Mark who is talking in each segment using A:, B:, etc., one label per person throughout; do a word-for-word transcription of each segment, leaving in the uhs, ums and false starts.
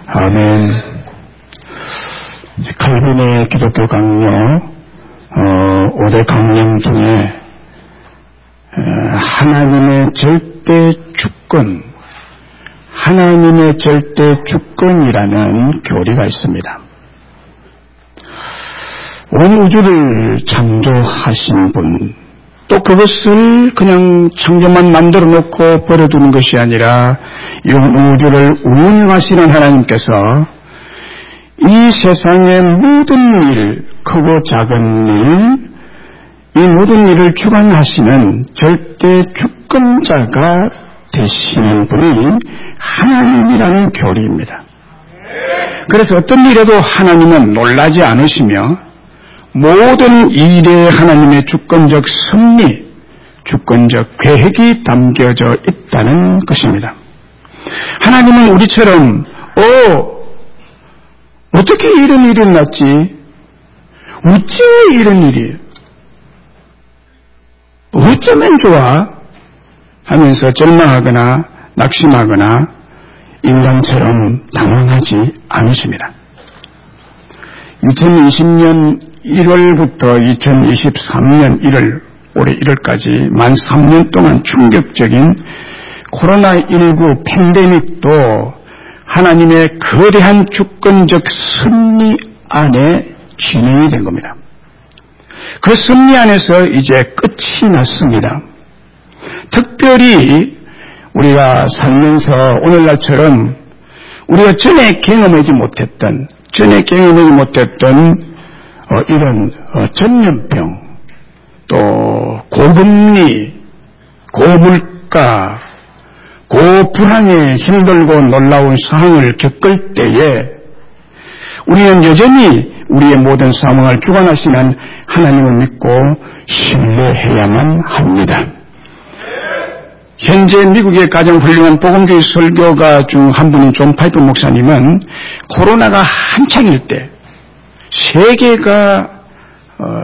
A: 아멘. 칼빈의 기독교 강요 어, 오 대 강령 중에 어, 하나님의 절대 주권, 하나님의 절대 주권이라는 교리가 있습니다. 온 우주를 창조하신 분, 또 그것을 그냥 창조만 만들어 놓고 버려두는 것이 아니라 이 우주를 운영하시는 하나님께서 이 세상의 모든 일, 크고 작은 일, 이 모든 일을 주관하시는 절대 주권자가 되시는 분이 하나님이라는 교리입니다. 그래서 어떤 일에도 하나님은 놀라지 않으시며 모든 일에 하나님의 주권적 섭리, 주권적 계획이 담겨져 있다는 것입니다. 하나님은 우리처럼 어 어떻게 이런 일이 났지? 어찌 이런 일이? 어쩌면 좋아? 하면서 절망하거나 낙심하거나 인간처럼 당황하지 않으십니다. 이천이십 년 일월부터 이천이십삼 년 일월, 올해 일월까지 만 삼 년 동안 충격적인 코로나십구 팬데믹도 하나님의 거대한 주권적 섭리 안에 진행이 된 겁니다. 그 섭리 안에서 이제 끝이 났습니다. 특별히 우리가 살면서 오늘날처럼 우리가 전에 경험하지 못했던, 전에 경험하지 못했던 어, 이런 어, 전염병, 또 고금리, 고물가, 고불안에 힘들고 놀라운 상황을 겪을 때에 우리는 여전히 우리의 모든 상황을 주관하시는 하나님을 믿고 신뢰해야만 합니다. 현재 미국의 가장 훌륭한 복음주의 설교가 중 한 분인 존 파이프 목사님은 코로나가 한창일 때 세계가 어,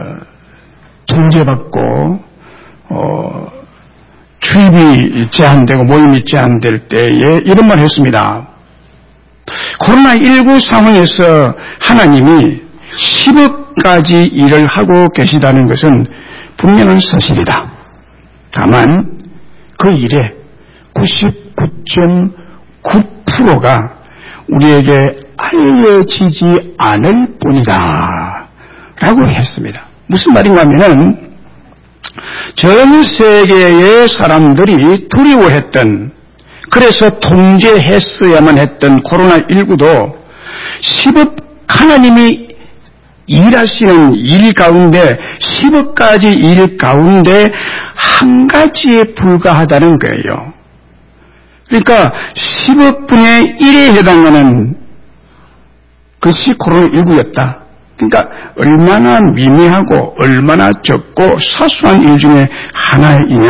A: 통제받고 어, 출입이 제한되고 모임이 제한될 때에 이런 말 했습니다. 코로나십구 상황에서 하나님이 십억 가지 일을 하고 계시다는 것은 분명한 사실이다. 다만 그 일의 구십구 점 구 퍼센트가 우리에게 알려지지 않을 뿐이다 라고 했습니다. 무슨 말인가 하면은 전 세계의 사람들이 두려워했던, 그래서 통제했어야만 했던 코로나십구도 십억 하나님이 일하시는 일 가운데 십억 가지 일 가운데 한 가지에 불과하다는 거예요. 그러니까 십억 분의 일에 해당하는 것이 코로나십구였다. 그러니까 얼마나 미미하고 얼마나 적고 사소한 일 중에 하나이냐.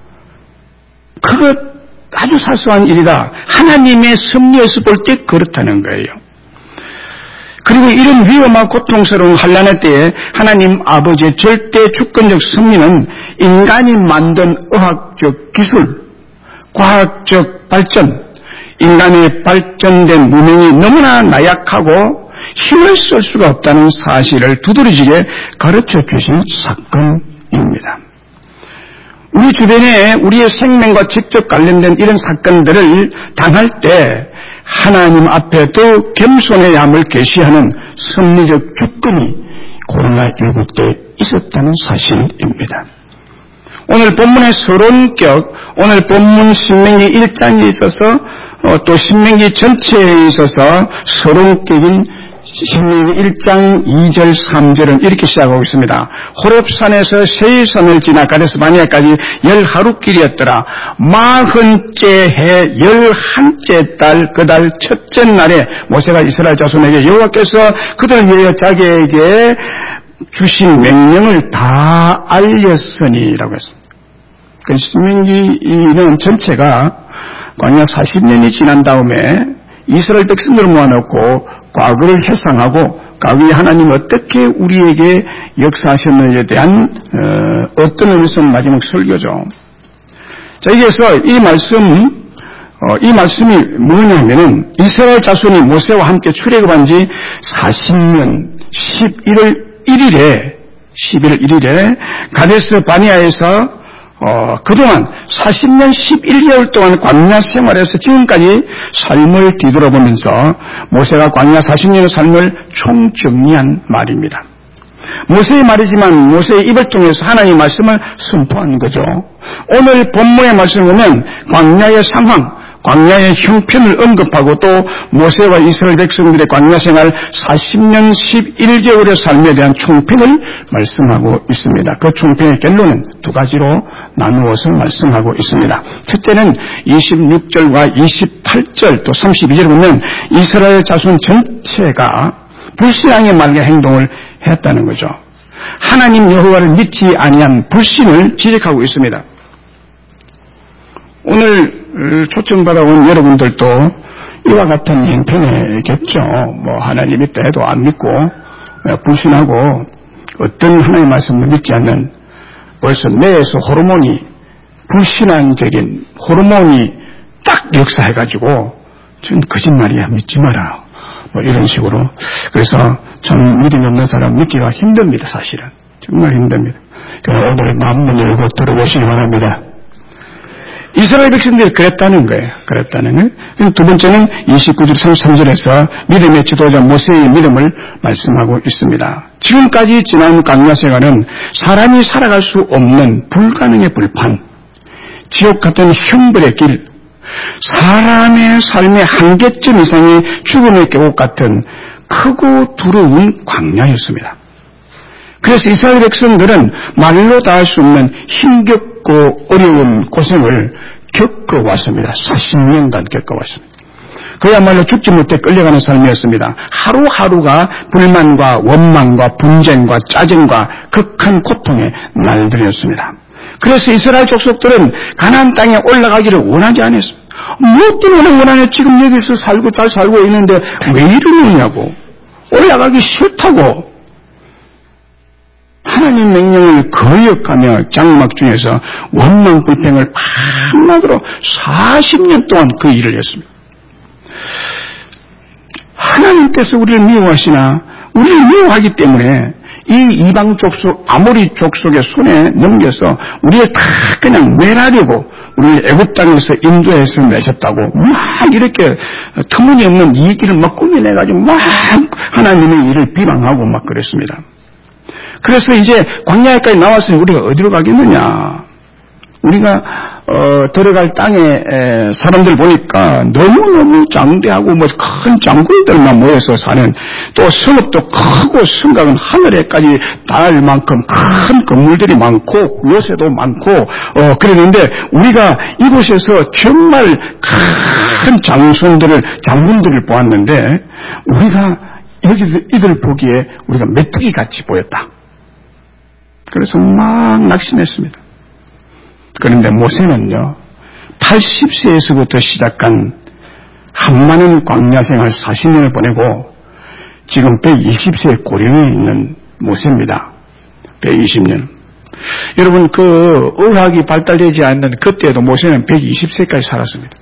A: 그것 아주 사소한 일이다. 하나님의 섭리에서 볼 때 그렇다는 거예요. 그리고 이런 위험하고 고통스러운 환난의 때에 하나님 아버지의 절대 주권적 섭리는 인간이 만든 의학적 기술, 과학적 발전, 인간의 발전된 문명이 너무나 나약하고 힘을 쓸 수가 없다는 사실을 두드러지게 가르쳐 주신 사건입니다. 우리 주변에 우리의 생명과 직접 관련된 이런 사건들을 당할 때 하나님 앞에 더 겸손해야 함을 계시하는 섭리적 주권이 코로나십구 때 있었다는 사실입니다. 오늘 본문의 서론격, 오늘 본문 신명기 일 장에 있어서 어, 또 신명기 전체에 있어서 서론격인 신명기 일 장 이 절 삼 절은 이렇게 시작하고 있습니다. 호렙산에서 세일산을 지나 가데스 바네아까지 열 하루길이었더라. 마흔째 해 열한째 달 그 달 첫째 날에 모세가 이스라엘 자손에게 여호와께서 그들 위하여 자기에게 주신 명령을 다 알렸으니라고 했습니다. 그 신명기는 전체가 광약 사십 년이 지난 다음에 이스라엘 백성들을 모아놓고 과거를 회상하고 과거에 하나님 어떻게 우리에게 역사하셨는지에 대한 어, 어떤 의미에서 마지막 설교죠. 자, 여기에서 이 말씀 어, 이 말씀이 뭐냐면은 이스라엘 자손이 모세와 함께 출애굽한 지 사십 년 십일월 일일에 십일월 일일에 가데스 바네아에서 어, 그동안 사십 년 십일 개월 동안 광야 생활에서 지금까지 삶을 뒤돌아보면서 모세가 광야 사십 년의 삶을 총정리한 말입니다. 모세의 말이지만 모세의 입을 통해서 하나님의 말씀을 선포한 거죠. 오늘 본문의 말씀을 보면 광야의 상황, 광야의 형편을 언급하고 또 모세와 이스라엘 백성들의 광야 생활 사십 년 십일 개월의 삶에 대한 총평을 말씀하고 있습니다. 그 총평의 결론은 두 가지로 나누어서 말씀하고 있습니다. 첫째는 이십육 절과 이십팔 절 또 삼십이 절을 보면 이스라엘 자손 전체가 불신앙의 말과 행동을 했다는 거죠. 하나님 여호와를 믿지 아니한 불신을 지적하고 있습니다. 오늘 초청받아온 여러분들도 이와 같은 형편이겠죠. 뭐 하나님 있다 해도 안 믿고 불신하고 어떤 하나님의 말씀을 믿지 않는 벌써 뇌에서 호르몬이 불신앙적인 호르몬이 딱 역사해가지고 전 거짓말이야 믿지 마라 뭐 이런 식으로. 그래서 참 믿음이 없는 사람 믿기가 힘듭니다. 사실은 정말 힘듭니다. 그래서 오늘 마음을 열고 들어보시기 바랍니다. 이스라엘 백성들이 그랬다는 거예요. 그랬다는 거예요. 두 번째는 이십구 절 삼십삼 절에서 믿음의 지도자 모세의 믿음을 말씀하고 있습니다. 지금까지 지난 광야 생활은 사람이 살아갈 수 없는 불가능의 불판, 지옥 같은 형벌의 길, 사람의 삶의 한계점 이상의 죽음의 계곡 같은 크고 두려운 광야였습니다. 그래서 이스라엘 백성들은 말로 다 할 수 없는 힘겹고 어려운 고생을 겪어왔습니다. 사십 년간 겪어왔습니다. 그야말로 죽지 못해 끌려가는 삶이었습니다. 하루하루가 불만과 원망과 분쟁과 짜증과 극한 고통의 날들이었습니다. 그래서 이스라엘 족속들은 가나안 땅에 올라가기를 원하지 않았습니다. 뭐 때문에 원하냐? 지금 여기서 살고 잘 살고 있는데 왜 이러느냐고. 올라가기 싫다고. 하나님 명령을 거역하며 장막 중에서 원망 불평을 밤낮으로 사십 년 동안 그 일을 했습니다. 하나님께서 우리를 미워하시나 우리를 미워하기 때문에 이 이방 족속 아모리 족속의 손에 넘겨서 우리를 다 그냥 매라려고 우리를 애굽 땅에서 인도해서 내셨다고 막 이렇게 터무니없는 얘기를 막 꾸며내가지고 막 하나님의 일을 비방하고 막 그랬습니다. 그래서 이제 광야에까지 나왔으니 우리가 어디로 가겠느냐. 우리가 어, 들어갈 땅에 에, 사람들 보니까 너무너무 장대하고 뭐 큰 장군들만 모여서 사는, 또 성읍도 크고 성곽은 하늘에까지 닿을 만큼 큰 건물들이 많고 요새도 많고 어, 그랬는데 우리가 이곳에서 정말 큰 장손들을 장군들을 보았는데 우리가 여기 이들 보기에 우리가 메뚜기 같이 보였다. 그래서 막 낙심했습니다. 그런데 모세는요, 팔십 세에서부터 시작한 한많은 광야 생활 사십 년을 보내고 지금 백이십 세 고령에 있는 모세입니다. 백이십 년. 여러분, 그 의학이 발달되지 않는 그때도 모세는 백이십 세까지 살았습니다.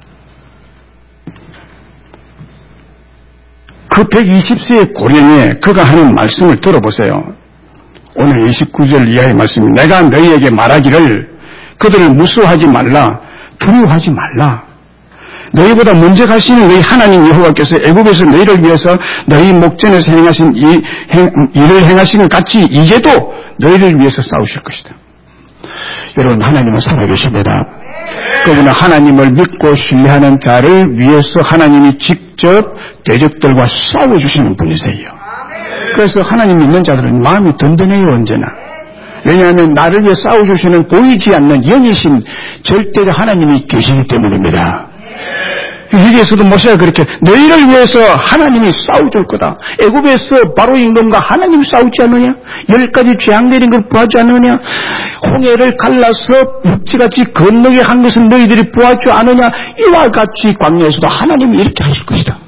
A: 그 백이십 세의 고령에 그가 하는 말씀을 들어보세요. 오늘 이십구 절 이하의 말씀입니다. 내가 너희에게 말하기를 그들을 무수하지 말라, 두려워하지 말라. 너희보다 먼저 가시는 너희 하나님 여호와께서 애굽에서 너희를 위해서 너희 목전에서 행하신 이 행, 일을 행하신 것 같이 이제도 너희를 위해서 싸우실 것이다. 여러분, 하나님은 살아계십니다. 그분은 하나님을 믿고 신뢰하는 자를 위해서 하나님이 직접 대적들과 싸워주시는 분이세요. 그래서 하나님 믿는 자들은 마음이 든든해요, 언제나. 왜냐하면 나를 위해 싸워주시는 보이지 않는 영이신 절대적 하나님이 계시기 때문입니다. 여기에서도 모세가 그렇게 너희를 위해서 하나님이 싸워줄 거다. 애굽에서 바로 임금과 하나님이 싸우지 않느냐? 열 가지 재앙 내린 걸 보아주지 않느냐? 홍해를 갈라서 육지같이 건너게 한 것은 너희들이 보아주지 않느냐? 이와 같이 광야에서도 하나님이 이렇게 하실 것이다.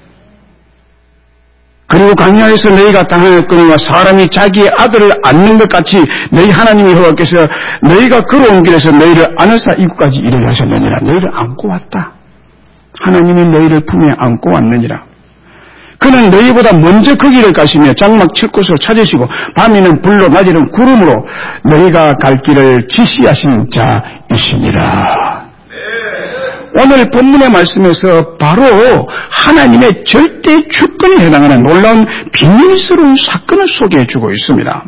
A: 그리고 광야에서 너희가 당할 거니와 사람이 자기의 아들을 안는 것 같이 너희 하나님 여호와께서 너희가 걸어온 길에서 너희를 안으사 이곳까지 이르게 하셨느니라. 너희를 안고 왔다. 하나님이 너희를 품에 안고 왔느니라. 그는 너희보다 먼저 거기를 가시며 장막 칠 곳을 찾으시고 밤에는 불로 낮에는 구름으로 너희가 갈 길을 지시하신 자이시니라. 오늘 본문의 말씀에서 바로 하나님의 절대 주권에 해당하는 놀라운 비밀스러운 사건을 소개해 주고 있습니다.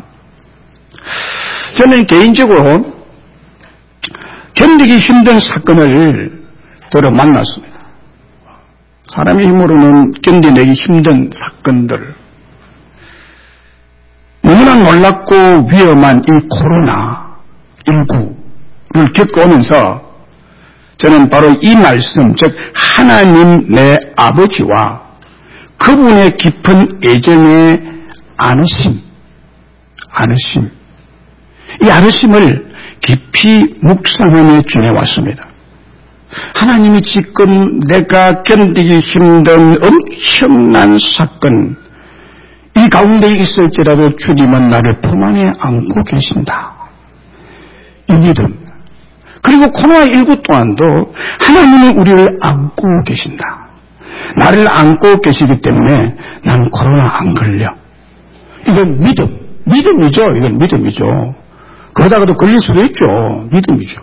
A: 저는 개인적으로 견디기 힘든 사건을 들어 만났습니다. 사람의 힘으로는 견뎌내기 힘든 사건들, 너무나 놀랍고 위험한 이 코로나 십구를 겪어오면서 저는 바로 이 말씀, 즉 하나님 내 아버지와 그분의 깊은 애정의 안으심, 안으심, 이 안으심을 깊이 묵상하며 지내왔습니다. 하나님이 지금 내가 견디기 힘든 엄청난 사건, 이 가운데 있을지라도 주님은 나를 품 안에 안고 계신다. 이 믿음. 그리고 코로나 십구 또한도 하나님은 우리를 안고 계신다. 나를 안고 계시기 때문에 난 코로나 안 걸려. 이건 믿음. 믿음이죠. 이건 믿음이죠. 그러다가도 걸릴 수도 있죠. 믿음이죠.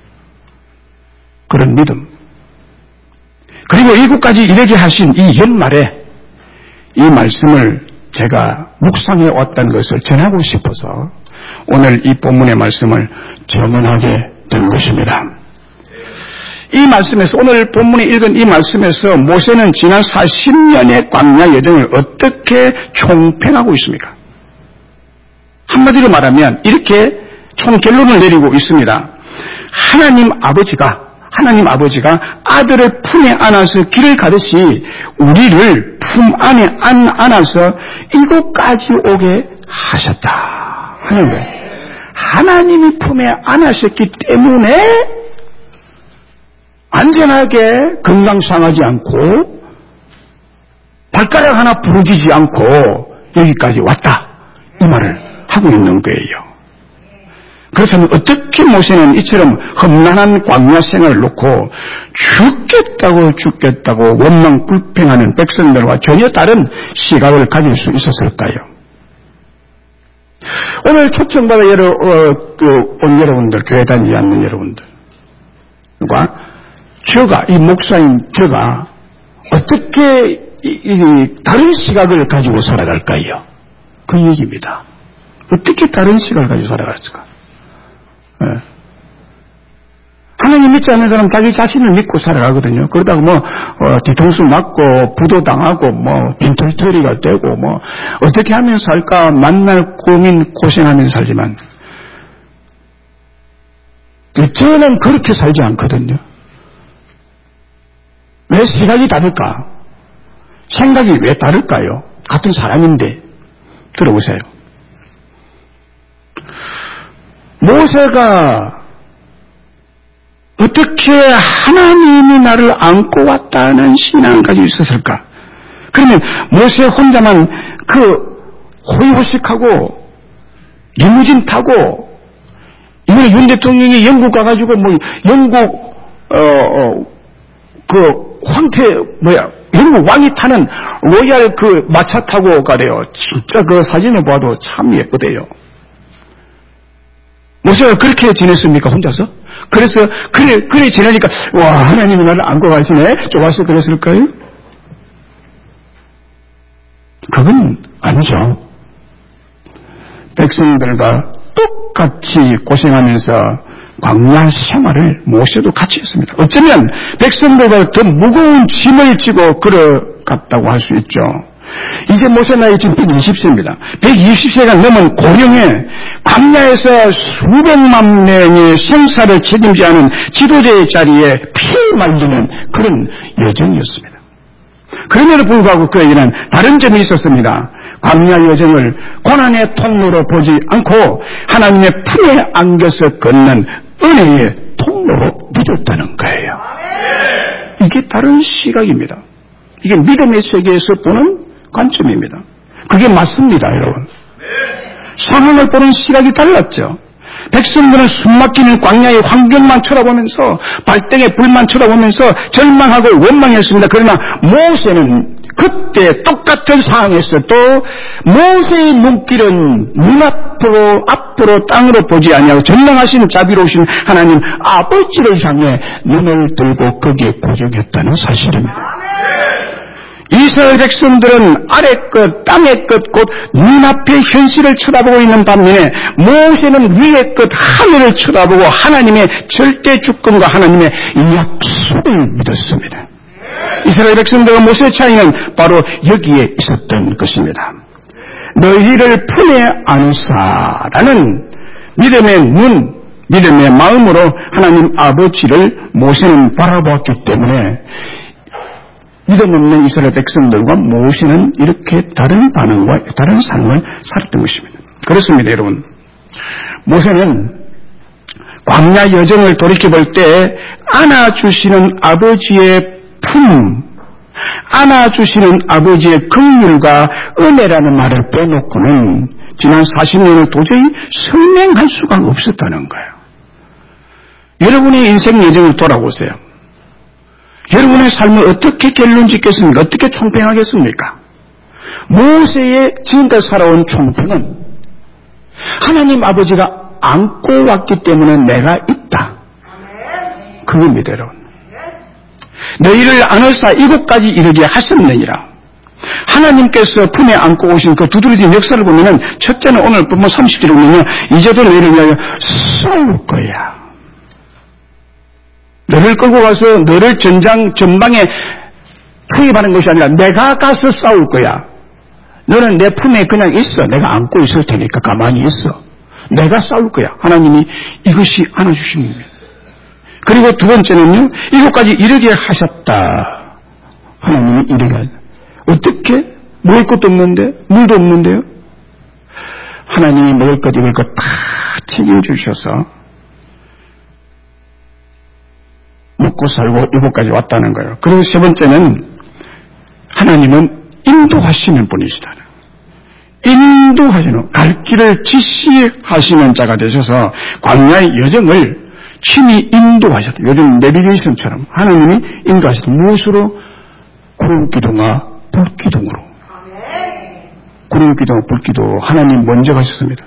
A: 그런 믿음. 그리고 이곳까지 이르게 하신 이 연말에 이 말씀을 제가 묵상해 왔다는 것을 전하고 싶어서 오늘 이 본문의 말씀을 전문하게 된 것입니다. 이 말씀에서, 오늘 본문에 읽은 이 말씀에서 모세는 지난 사십 년의 광야 여정을 어떻게 총평하고 있습니까? 한마디로 말하면 이렇게 총결론을 내리고 있습니다. 하나님 아버지가 하나님 아버지가 아들을 품에 안아서 길을 가듯이 우리를 품 안에 안, 안아서 이곳까지 오게 하셨다 하는 거예요. 하나님이 품에 안으셨기 때문에 안전하게 건강 상하지 않고 발가락 하나 부러지지 않고 여기까지 왔다, 이 말을 하고 있는 거예요. 그렇다면 어떻게 모세는 이처럼 험난한 광야 생활을 놓고 죽겠다고 죽겠다고 원망 불평하는 백성들과 전혀 다른 시각을 가질 수 있었을까요? 오늘 초청받아 여러, 어, 그, 온 여러분들, 교회 다니지 않는 여러분들과 저가, 이 목사인 저가 어떻게 이, 이, 다른 시각을 가지고 살아갈까요? 그 얘기입니다. 어떻게 다른 시각을 가지고 살아갈까? 네. 하나님 믿지 않는 사람 자기 자신을 믿고 살아가거든요. 그러다가 뭐 어, 뒤통수 맞고 부도 당하고 뭐 빈털터리가 되고 뭐 어떻게 하면 살까 만날 고민 고생하면서 살지만 저는 그렇게 살지 않거든요. 왜 시각이 다를까? 생각이 왜 다를까요? 같은 사람인데. 들어보세요. 모세가 어떻게 하나님이 나를 안고 왔다는 신앙을 가지고 있었을까? 그러면 모세 혼자만 그 호의호식하고 리무진 타고 이번에 윤 대통령이 영국 가가지고 뭐 영국 어, 어, 그 황태 뭐야 영국 왕이 타는 로얄 그 마차 타고 가래요. 진짜 그 사진을 봐도 참 예쁘대요. 모세가 그렇게 지냈습니까? 혼자서? 그래서 그래 그래 지내니까 와 하나님이 나를 안고 가시네. 좋아서 그랬을까요? 그건 아니죠. 백성들과 똑같이 고생하면서 광야 생활을 모세도 같이 했습니다. 어쩌면 백성들과 더 무거운 짐을 지고 걸어갔다고 할 수 있죠. 이제 모세 나이 지금 백이십 세입니다. 백이십 세가 넘은 고령에 광야에서 수백만 명의 생사를 책임지는 지도자의 자리에 피 말리는 그런 여정이었습니다. 그럼에도 불구하고 그에게는 다른 점이 있었습니다. 광야 여정을 고난의 통로로 보지 않고 하나님의 품에 안겨서 걷는 은혜의 통로로 믿었다는 거예요. 이게 다른 시각입니다. 이게 믿음의 세계에서 보는 관점입니다. 그게 맞습니다, 여러분. 상황을 보는 시각이 달랐죠. 백성들은 숨막히는 광야의 환경만 쳐다보면서 발등에 불만 쳐다보면서 절망하고 원망했습니다. 그러나 모세는 그때 똑같은 상황에서도 모세의 눈길은 눈앞으로 앞으로 땅으로 보지 아니하고 전능하신 자비로우신 하나님 아버지를 향해 눈을 들고 거기에 고정했다는 사실입니다. 이스라엘 백성들은 아래 것 땅의 것 곧 눈앞의 현실을 쳐다보고 있는 반면에 모세는 위의 것 하늘을 쳐다보고 하나님의 절대 주권과 하나님의 약속을 믿었습니다. 이스라엘 백성들과 모세의 차이는 바로 여기에 있었던 것입니다. 너희를 품에 안으사라는 믿음의 눈, 믿음의 마음으로 하나님 아버지를 모세는 바라보았기 때문에 믿음 없는 이스라엘 백성들과 모세는 이렇게 다른 반응과 다른 삶을 살았던 것입니다. 그렇습니다, 여러분. 모세는 광야 여정을 돌이켜볼 때 안아주시는 아버지의 품, 안아주시는 아버지의 긍휼과 은혜라는 말을 빼놓고는 지난 사십 년을 도저히 설명할 수가 없었다는 거예요. 여러분의 인생 여정을 돌아보세요. 여러분의 삶을 어떻게 결론 짓겠습니까? 어떻게 총평하겠습니까? 모세의 지금까지 살아온 총평은 하나님 아버지가 안고 왔기 때문에 내가 있다. 그겁니다, 여러분. 너희를 안으사 이곳까지 이르게 하셨느니라. 하나님께서 품에 안고 오신 그 두드러진 역사를 보면은 첫째는 오늘 본문 삼십 절에 보면요. 이제도 너희를 위하여 싸울 거야. 너를 끌고 가서 너를 전장 전방에 투입하는 것이 아니라 내가 가서 싸울 거야. 너는 내 품에 그냥 있어. 내가 안고 있을 테니까 가만히 있어. 내가 싸울 거야. 하나님이 이것이 안아주신 겁니다. 그리고 두 번째는요. 이것까지 이르게 하셨다. 하나님이 이르게 하셨다. 어떻게? 먹을 것도 없는데? 물도 없는데요? 하나님이 먹을 것, 입을 것 다 책임주셔서 먹고 살고 이곳까지 왔다는 거예요. 그리고 세 번째는 하나님은 인도하시는 분이시다. 인도하시는, 갈 길을 지시하시는 자가 되셔서 광야의 여정을 친히 인도하셨다. 요즘 내비게이션처럼 하나님이 인도하셨다. 무엇으로? 구름기둥과 불기둥으로. 구름기둥과 불기둥 하나님 먼저 가셨습니다.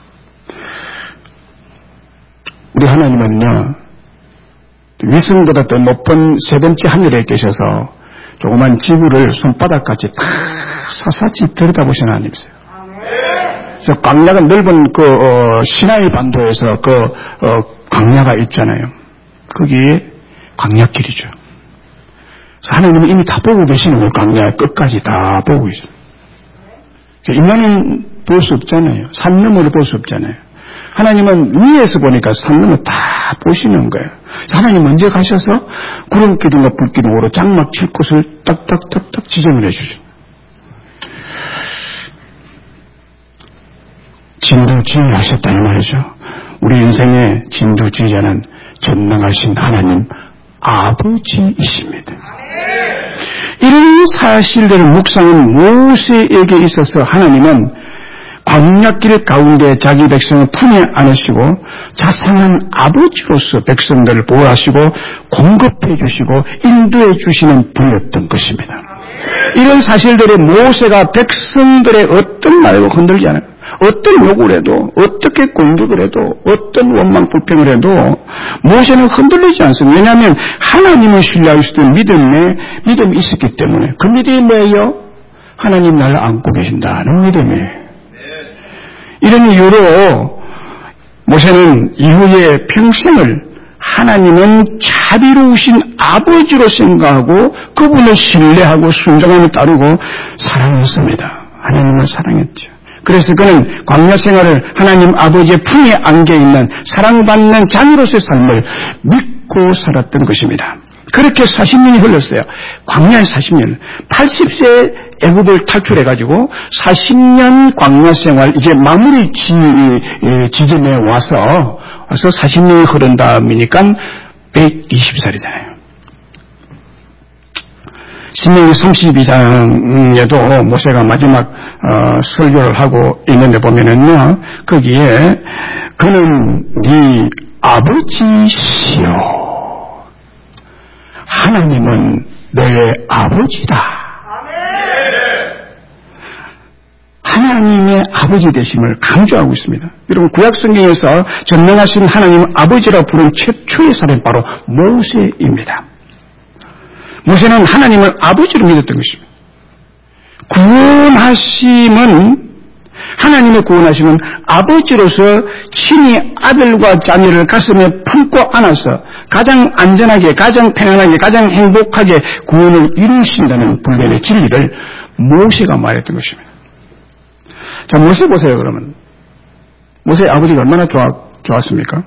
A: 우리 하나님은요. 위성보다 더 높은 세 번째 하늘에 계셔서 조그만 지구를 손바닥같이 다 사사치 들여다보시는 하나님이세요. 그래서 광야가 넓은 그 어, 시나이 반도에서 그 어, 광야가 있잖아요. 거기에 광야길이죠. 하나님은 이미 다 보고 계시는 거예요. 광야 끝까지 다 보고 계세요. 인간은 볼 수 없잖아요. 산 너머를 볼 수 없잖아요. 하나님은 위에서 보니까 산 너머 다 보시는 거예요. 하나님 먼저 가셔서 구름기둥과 불기둥으로 장막 칠 곳을 딱딱딱딱 지정을 해주죠. 진두지휘하셨다는 말이죠. 우리 인생의 진두지휘자는 전능하신 하나님 아버지이십니다. 이런 사실들을 묵상한 모세에게 있어서 하나님은 광야길 가운데 자기 백성을 품에 안으시고 자상한 아버지로서 백성들을 보호하시고 공급해 주시고 인도해 주시는 분이었던 것입니다. 이런 사실들이 모세가 백성들의 어떤 말로 흔들지 않아요. 어떤 요구를 해도 어떻게 공격을 해도 어떤 원망 불평을 해도 모세는 흔들리지 않습니다. 왜냐하면 하나님을 신뢰할 수 있는 믿음에 믿음이 있었기 때문에 그 믿음이 뭐예요? 하나님 나를 안고 계신다는 믿음이에요. 이런 이유로 모세는 이후에 평생을 하나님은 자비로우신 아버지로 생각하고 그분을 신뢰하고 순종하며 따르고 사랑했습니다. 하나님을 사랑했죠. 그래서 그는 광야 생활을 하나님 아버지의 품에 안겨있는 사랑받는 자녀로서의 삶을 믿고 살았던 것입니다. 그렇게 사십 년이 흘렀어요. 광야의 사십 년. 팔십 세 애굽을 탈출해가지고 사십 년 광야 생활 이제 마무리 지, 지점에 와서 와서 사십 년이 흐른 다음이니까 백이십 살이잖아요. 신명기 삼십이 장에도 모세가 마지막 어, 설교를 하고 있는데 보면은요, 거기에 그는 네 아버지시요 하나님은 너의 아버지다. 하나님의 아버지 되심을 강조하고 있습니다. 여러분, 구약성경에서 전능하신 하나님 아버지라고 부른 최초의 사람이 바로 모세입니다. 모세는 하나님을 아버지로 믿었던 것입니다. 구원하심은, 하나님의 구원하심은 아버지로서 친히 아들과 자녀를 가슴에 품고 안아서 가장 안전하게, 가장 평안하게, 가장 행복하게 구원을 이루신다는 불변의 진리를 모세가 말했던 것입니다. 자, 모세 보세요, 그러면. 모세의 아버지가 얼마나 좋아, 좋았습니까?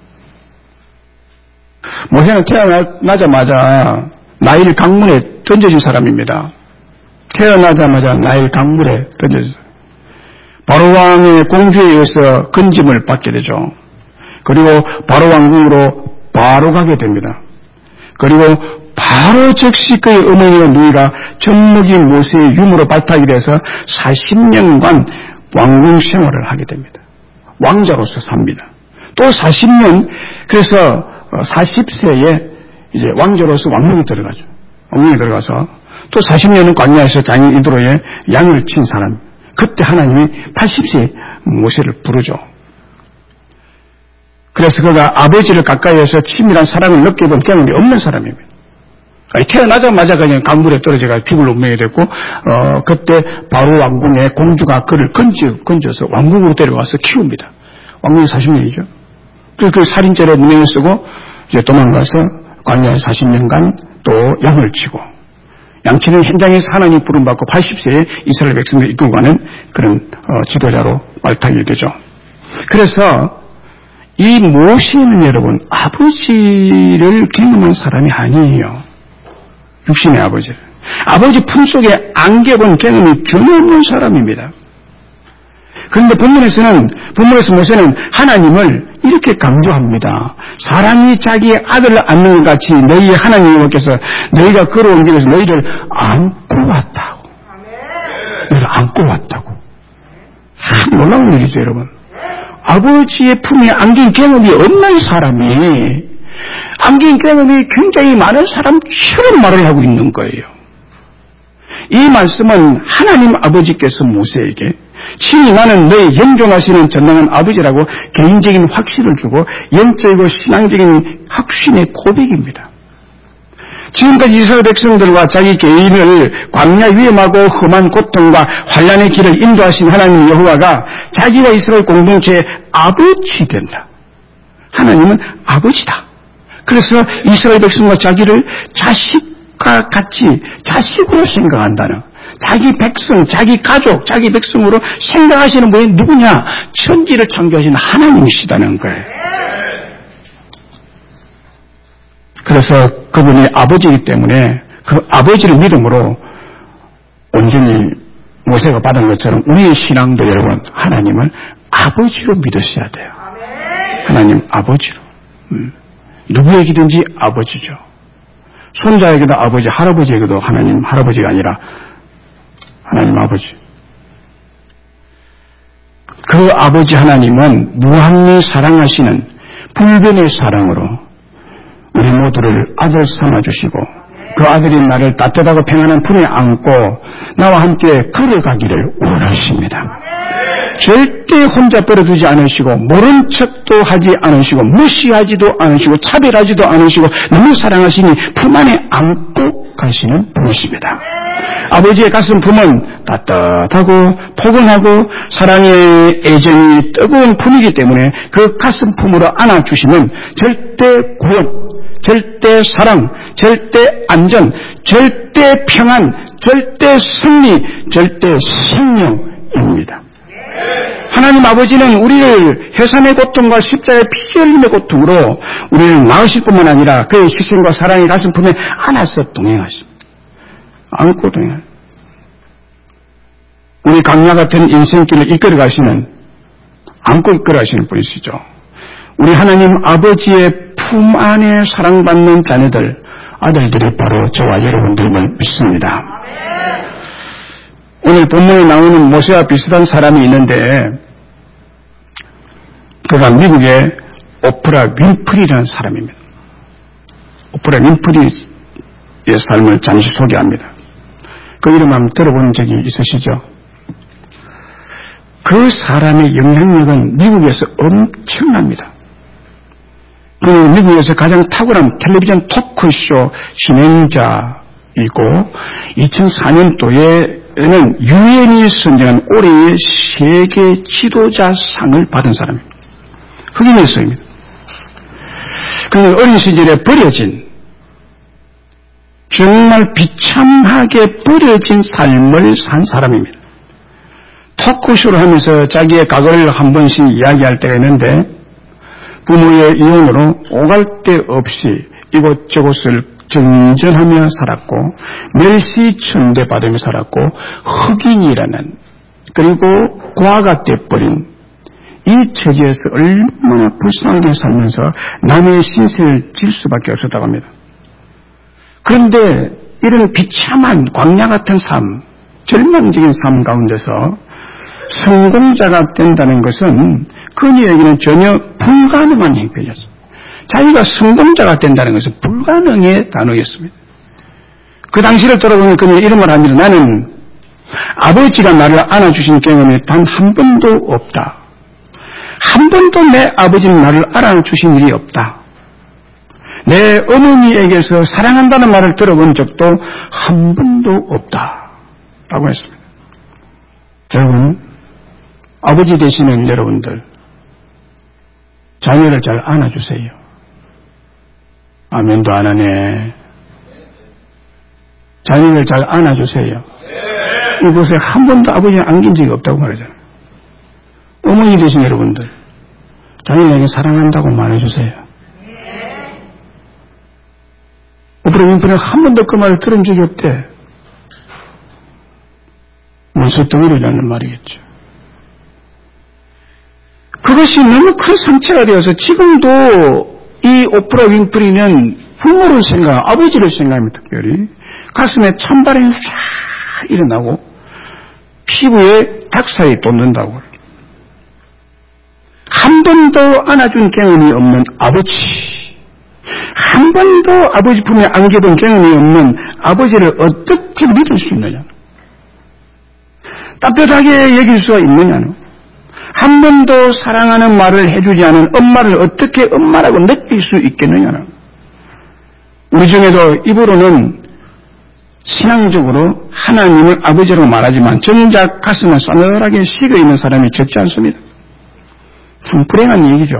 A: 모세는 태어나자마자 나일 강물에 던져진 사람입니다. 태어나자마자 나일 강물에 던져진 사람. 바로왕의 공주에 의해서 건짐을 받게 되죠. 그리고 바로 왕궁으로 바로 가게 됩니다. 그리고 바로 즉시 그의 어머니와 누이가 젖먹인 모세의 유무로 발탁이 돼서 사십 년간 왕궁 생활을 하게 됩니다. 왕자로서 삽니다. 또 사십 년, 그래서 사십 세에 이제 왕자로서 왕궁에 들어가죠. 왕궁에 들어가서 또 사십 년은 광야에서 장인 이드로의 양을 친 사람. 그때 하나님이 팔십 세에 모세를 부르죠. 그래서 그가 아버지를 가까이에서 친밀한 사랑을 느껴본 경험이 없는 사람입니다. 아니, 태어나자마자 그냥 강물에 떨어져가 피부를 운명이 됐고, 어, 그때 바로 왕궁의 공주가 그를 건져, 건져서 왕궁으로 데려와서 키웁니다. 왕궁이 사십 년이죠. 그래서 그 살인죄로 무명을 쓰고, 이제 도망가서 광야에 사십 년간 또 양을 치고, 양치는 현장에서 하나님 부름받고 팔십 세에 이스라엘 백성을 이끌고 가는 그런 어, 지도자로 발탁이 되죠. 그래서 이 모세는 여러분 아버지를 경험한 사람이 아니에요. 육신의 아버지를. 아버지 품속에 안겨본 경험이 전혀 없는 사람입니다. 그런데 본문에서는, 본문에서 모세는 하나님을 이렇게 강조합니다. 사람이 자기의 아들을 안는 것 같이 너희의 하나님께서 너희가 걸어온 길에서 너희를 안고 왔다고. 너희를 안고 왔다고. 참 놀라운 일이죠, 여러분. 아버지의 품에 안긴 경험이 없는 사람이 안긴 경험이 굉장히 많은 사람처럼 말을 하고 있는 거예요. 이 말씀은 하나님 아버지께서 모세에게 친히 나는 너의 영존하시는 전능한 아버지라고 개인적인 확신을 주고 영적이고 신앙적인 확신의 고백입니다. 지금까지 이스라엘 백성들과 자기 개인을 광야 위험하고 험한 고통과 환난의 길을 인도하신 하나님 여호와가 자기와 이스라엘 공동체의 아버지 된다. 하나님은 아버지다. 그래서 이스라엘 백성과 자기를 자식과 같이 자식으로 생각한다는, 자기 백성, 자기 가족, 자기 백성으로 생각하시는 분이 누구냐? 천지를 창조하신 하나님이시다는 거예요. 그래서 그분이 아버지이기 때문에 그 아버지를 믿음으로 온전히 모세가 받은 것처럼 우리의 신앙도 여러분 하나님을 아버지로 믿으셔야 돼요. 하나님 아버지로. 음. 누구에게든지 아버지죠. 손자에게도 아버지, 할아버지에게도 하나님 할아버지가 아니라 하나님 아버지. 그 아버지 하나님은 무한히 사랑하시는 불변의 사랑으로 우리 모두를 아들 삼아주시고 그 아들이 나를 따뜻하고 평안한 품에 안고 나와 함께 걸어가기를 원하십니다. 절대 혼자 버려두지 않으시고 모른 척도 하지 않으시고 무시하지도 않으시고 차별하지도 않으시고 너무 사랑하시니 품 안에 안고 가시는 분이십니다. 아버지의 가슴 품은 따뜻하고 포근하고 사랑의 애정이 뜨거운 품이기 때문에 그 가슴 품으로 안아주시면 절대 구원, 절대 사랑, 절대 안전, 절대 평안, 절대 승리, 절대 생명입니다. 하나님 아버지는 우리를 해산의 고통과 십자가의 피 흘림의 고통으로 우리를 낳으실 뿐만 아니라 그의 희생과 사랑의 가슴 품에 안아서 동행하십니다. 안고 동행. 우리 강야 같은 인생길을 이끌어 가시는, 안고 이끌어 가시는 분이시죠. 우리 하나님 아버지의 품 안에 사랑받는 자녀들, 아들들이 바로 저와 여러분들임을 믿습니다. 오늘 본문에 나오는 모세와 비슷한 사람이 있는데 그가 미국의 오프라 윈프리라는 사람입니다. 오프라 윈프리의 삶을 잠시 소개합니다. 그 이름 한번 들어본 적이 있으시죠? 그 사람의 영향력은 미국에서 엄청납니다. 그는 미국에서 가장 탁월한 텔레비전 토크쇼 진행자이고 이천사 년도에는 유엔이 선정한 올해의 세계 지도자상을 받은 사람입니다. 흑인의 성입니다. 그는 어린 시절에 버려진 정말 비참하게 버려진 삶을 산 사람입니다. 토크쇼를 하면서 자기의 과거를 한 번씩 이야기할 때가 있는데 부모의 이혼으로 오갈 데 없이 이곳저곳을 정전하며 살았고 멸시천대 받으며 살았고 흑인이라는 그리고 고아가 돼버린 이 처지에서 얼마나 불쌍하게 살면서 남의 신세를 질 수밖에 없었다고 합니다. 그런데 이런 비참한 광야 같은 삶, 절망적인 삶 가운데서 성공자가 된다는 것은 그녀에게는 전혀 불가능한 형편이었습니다. 자기가 성공자가 된다는 것은 불가능의 단어였습니다. 그 당시를 돌아보면 그녀는 이런 말 합니다. 나는 아버지가 나를 안아주신 경험이 단 한 번도 없다. 한 번도 내 아버지는 나를 알아주신 일이 없다. 내 어머니에게서 사랑한다는 말을 들어본 적도 한 번도 없다. 라고 했습니다. 여러분, 아버지 되시는 여러분들, 자녀를 잘 안아주세요. 아멘도 안 하네. 자녀를 잘 안아주세요. 이곳에 한 번도 아버지를 안긴 적이 없다고 말하잖아요. 어머니 되신 여러분들, 자녀에게 사랑한다고 말해주세요. 오프라 윈프리는 한 번도 그 말을 들은 적이 없대. 원수덩어리라는 말이겠죠. 그것이 너무 큰 상처가 되어서 지금도 이 오프라 윈프리는 부모를 생각, 아버지를 생각합니다. 특별히 가슴에 찬바람이 쫙 일어나고 피부에 닭살이 돋는다고. 한 번도 안아준 경험이 없는 아버지, 한 번도 아버지 품에 안겨본 경험이 없는 아버지를 어떻게 믿을 수 있느냐? 따뜻하게 여길 수가 있느냐는? 한 번도 사랑하는 말을 해주지 않은 엄마를 어떻게 엄마라고 느낄 수 있겠느냐는? 우리 중에도 입으로는 신앙적으로 하나님을 아버지로 말하지만 정작 가슴은 싸늘하게 식어있는 사람이 적지 않습니다. 참 불행한 얘기죠.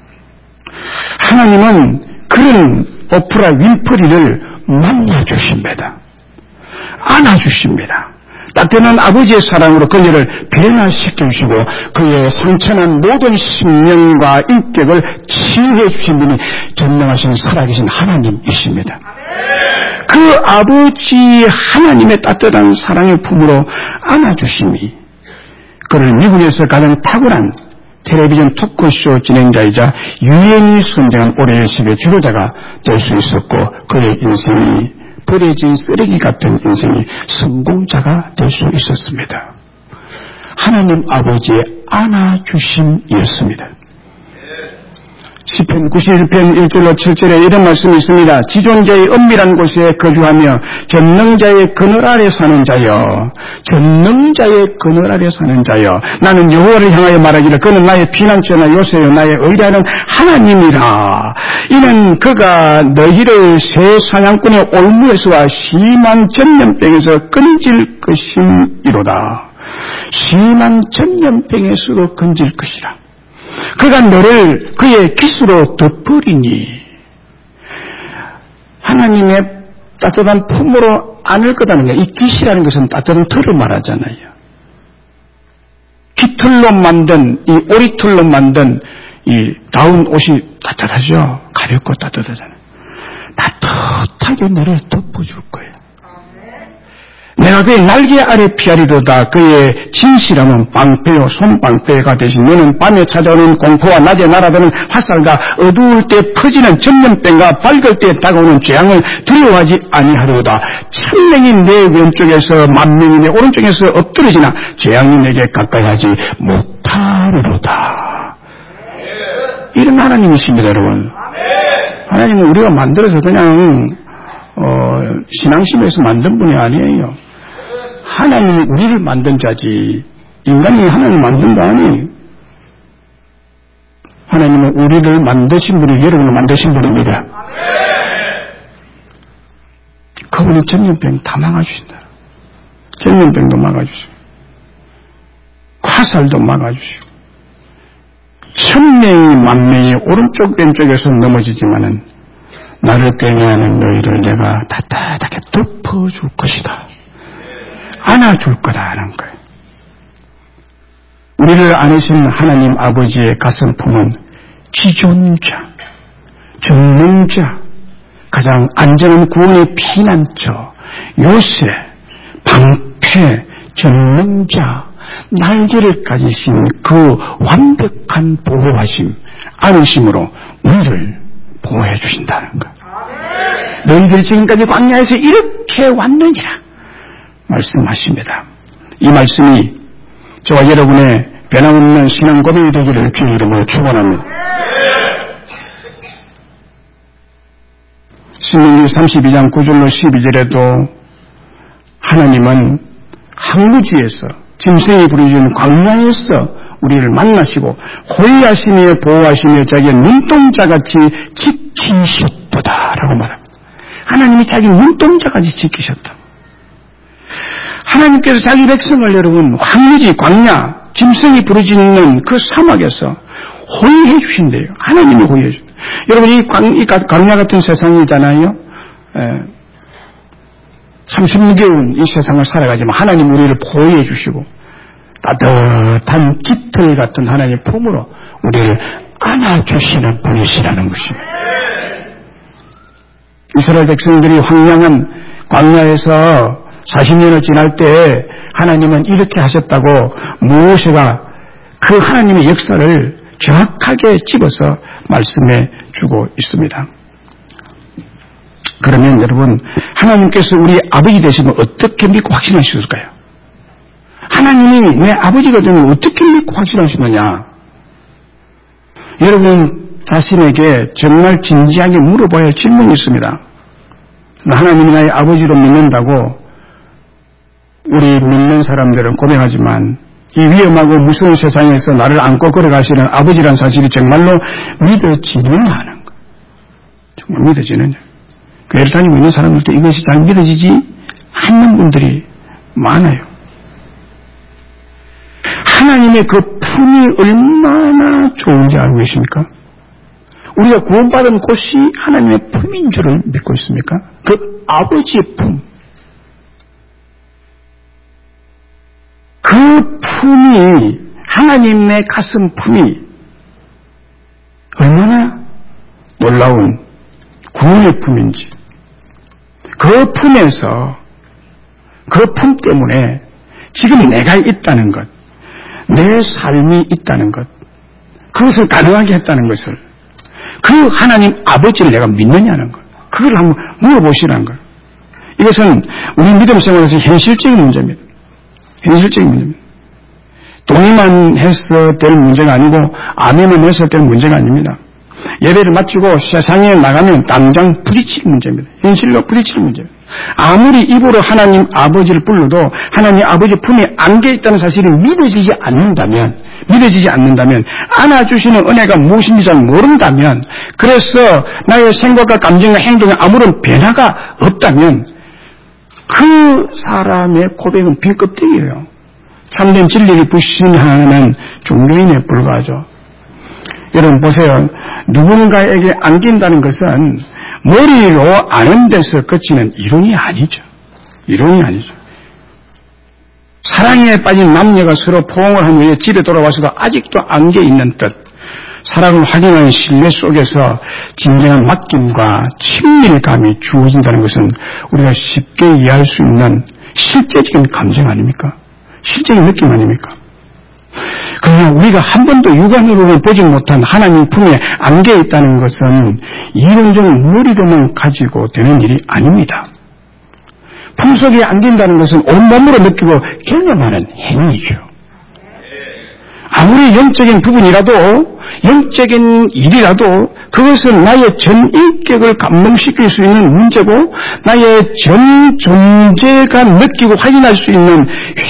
A: 하나님은 그런 오프라 윈프리를 만나주십니다. 안아주십니다. 따뜻한 아버지의 사랑으로 그녀를 변화시켜주시고 그의 상처난 모든 심령과 인격을 치유해 주신 분이 전능하신 살아계신 하나님이십니다. 그 아버지 하나님의 따뜻한 사랑의 품으로 안아주심이 그를 미국에서 가장 탁월한 텔레비전 토크쇼 진행자이자 유엔이 선정한 올해의 세계 지도자가 될 수 있었고 그의 인생이 버려진 쓰레기 같은 인생이 성공자가 될 수 있었습니다. 하나님 아버지의 안아주심이었습니다. 시편 구십일 편 일 절로 칠 절에 이런 말씀이 있습니다. 지존자의 은밀한 곳에 거주하며 전능자의 그늘 아래 사는 자여, 전능자의 그늘 아래 사는 자여, 나는 여호와를 향하여 말하기를 그는 나의 피난처나 요새요 나의 의뢰하는 하나님이라. 이는 그가 너희를 새 사냥꾼의 올무에서와 심한 전염병에서 건질 것이로다. 심한 전염병에서도 건질 것이라. 그가 너를 그의 깃으로 덮으리니 하나님의 따뜻한 품으로 안을 거다는 거예요. 이 깃이라는 것은 따뜻한 털을 말하잖아요. 깃털로 만든 이 오리털로 만든 이 다운 옷이 따뜻하죠. 가볍고 따뜻하잖아요. 따뜻하게 너를 덮어줄 거예요. 내가 그의 날개 아래 피하리로다. 그의 진실함은 방패요 손방패가 대신 너는 밤에 찾아오는 공포와 낮에 날아드는 화살과 어두울 때 퍼지는 전염병과 밝을 때 다가오는 재앙을 두려워하지 아니하리로다. 천명이 내 왼쪽에서 만명이 내 오른쪽에서 엎드러지나 재앙이 내게 가까이 하지 못하리로다. 이런 하나님이십니다, 여러분. 하나님은 우리가 만들어서 그냥 어, 신앙심에서 만든 분이 아니에요. 하나님이 우리를 만든 자지 인간이 하나님을 만든 거 아니에요. 하나님은 우리를 만드신 분이 여러분을 만드신 분입니다. 그분이 전염병 다 막아주신다. 전염병도 막아주시고 화살도 막아주시고 천명이 만명이 오른쪽 왼쪽에서 넘어지지만은 나를 꾀하는 너희를 내가 따뜻하게 덮어줄 것이다. 안아줄 거다 하는 거예요. 우리를 안으신 하나님 아버지의 가슴품은 지존자, 전능자, 가장 안전한 구원의 피난처, 요새, 방패, 전능자, 날개를 가지신 그 완벽한 보호하심, 안으심으로 우리를 보호해 주신다는 것. 너희들이 지금까지 광야에서 이렇게 왔느니라 말씀하십니다. 이 말씀이 저와 여러분의 변함없는 신앙 고백이 되기를 주의 이름으로 축원합니다. 신명기 삼십이 장 구 절로 십이 절에도 하나님은 항구지에서 짐승이 부르짖는 광야에서 우리를 만나시고 호위하시며 보호하시며 자기의 눈동자같이 지키셨도다 라고 말합니다. 하나님이 자기 눈동자같이 지키셨다. 하나님께서 자기 백성을 여러분 황무지 광야 짐승이 부르짖는 그 사막에서 호위해 주신대요. 하나님이 호위해 주신다. 여러분 이, 광, 이 광야 같은 세상이잖아요. 에, 삼십육 개월 이 세상을 살아가지만 하나님 우리를 보호해 주시고 따뜻한 깃털 같은 하나님의 품으로 우리를 안아주시는 분이시라는 것입니다. 이스라엘 백성들이 황량한 광야에서 사십 년을 지날 때 하나님은 이렇게 하셨다고 모세가 그 하나님의 역사를 정확하게 집어서 말씀해 주고 있습니다. 그러면 여러분 하나님께서 우리 아버지 되시면 어떻게 믿고 확신할 수 있을까요? 하나님이 내 아버지가 되면 어떻게 믿고 확신할 수 있느냐? 여러분 자신에게 정말 진지하게 물어봐야 할 질문이 있습니다. 하나님이 나의 아버지로 믿는다고 우리 믿는 사람들은 고백하지만 이 위험하고 무서운 세상에서 나를 안고 걸어가시는 아버지란 사실이 정말로 믿어지느냐 하는 거. 정말 믿어지느냐. 교회를 다니고 있는 사람들도 이것이 잘 믿어지지 않는 분들이 많아요. 하나님의 그 품이 얼마나 좋은지 알고 계십니까? 우리가 구원받은 곳이 하나님의 품인 줄을 믿고 있습니까? 그 아버지의 품. 그 품이 하나님의 가슴 품이 얼마나 놀라운 구원의 품인지 그 품에서 그 품 때문에 지금 내가 있다는 것 내 삶이 있다는 것 그것을 가능하게 했다는 것을 그 하나님 아버지를 내가 믿느냐는 것 그걸 한번 물어보시라는 것 이것은 우리 믿음 생활에서 현실적인 문제입니다. 현실적인 문제입니다. 동의만 해서 될 문제가 아니고 아멘만 해서 될 문제가 아닙니다. 예배를 마치고 세상에 나가면 당장 부딪힐 문제입니다. 현실로 부딪힐 문제입니다. 아무리 입으로 하나님 아버지를 불러도 하나님 아버지 품에 안겨 있다는 사실이 믿어지지 않는다면 믿어지지 않는다면 안아주시는 은혜가 무엇인지 잘 모른다면 그래서 나의 생각과 감정과 행동에 아무런 변화가 없다면 그 사람의 고백은 빈 껍데기예요. 참된 진리를 불신하는 종교인에 불과하죠. 여러분 보세요. 누군가에게 안긴다는 것은 머리로 아는 데서 그치는 이론이 아니죠. 이론이 아니죠. 사랑에 빠진 남녀가 서로 포옹을 한 후에 집에 돌아와서도 아직도 안겨 있는 뜻 사랑을 확인하는 신뢰 속에서 진정한 맡김과 친밀감이 주어진다는 것은 우리가 쉽게 이해할 수 있는 실제적인 감정 아닙니까? 실제적인 느낌 아닙니까? 그러나 우리가 한 번도 육안으로는 보지 못한 하나님 품에 안겨 있다는 것은 이론적 머리로만 가지고 되는 일이 아닙니다. 품속에 안긴다는 것은 온몸으로 느끼고 경험하는 행위죠. 아무리 영적인 부분이라도, 영적인 일이라도 그것은 나의 전 인격을 감동시킬 수 있는 문제고 나의 전 존재가 느끼고 확인할 수 있는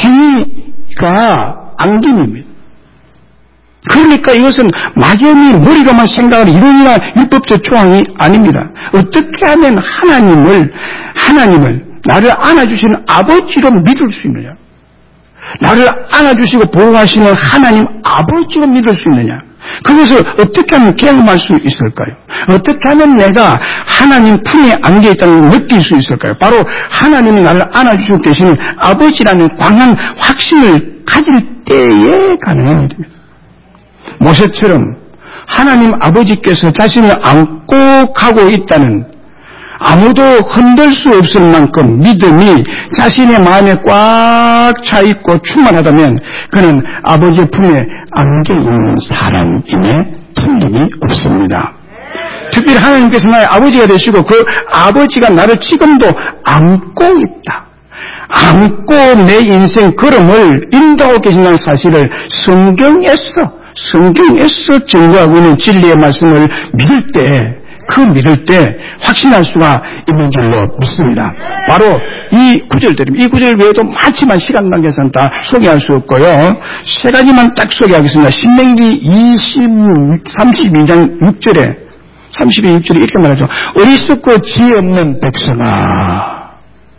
A: 행위가 안김입니다. 그러니까 이것은 막연히 머리로만 생각하는 이론이나 율법적 조항이 아닙니다. 어떻게 하면 하나님을, 하나님을, 나를 안아주시는 아버지로 믿을 수 있느냐? 나를 안아주시고 보호하시는 하나님 아버지로 믿을 수 있느냐? 그것을 어떻게 하면 경험할 수 있을까요? 어떻게 하면 내가 하나님 품에 안겨 있다는 걸 느낄 수 있을까요? 바로 하나님이 나를 안아주시고 계시는 아버지라는 강한 확신을 가질 때에 가능한 일입니다. 모세처럼 하나님 아버지께서 자신을 안고 가고 있다는 아무도 흔들 수 없을 만큼 믿음이 자신의 마음에 꽉 차 있고 충만하다면 그는 아버지의 품에 안겨 있는 사람임에 틀림이 없습니다. 특별히 하나님께서 나의 아버지가 되시고 그 아버지가 나를 지금도 안고 있다. 안고 내 인생 걸음을 인도하고 계신다는 사실을 성경에서 성경에서 증거하고 있는 진리의 말씀을 믿을 때, 그 믿을 때 확신할 수가 있는 줄로 믿습니다. 바로 이 구절들입니다. 이 구절 외에도 많지만 시간 관계상 다 소개할 수 없고요. 세 가지만 딱 소개하겠습니다. 신명기 이십, 삼십이 장 육 절에, 삼십이 육 절에 이렇게 말하죠. 어리석고 지혜 없는 백성아,